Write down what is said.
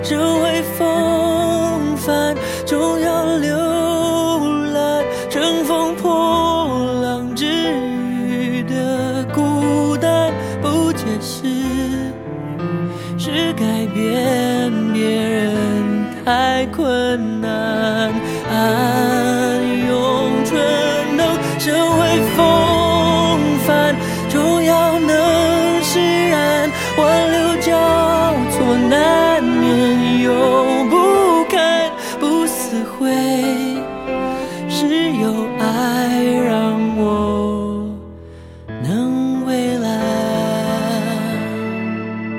成为风帆，终要浏览乘风破浪之余的孤单，不解释，是改变别人太困难。暗涌春能成为风帆，终要能释然，挽留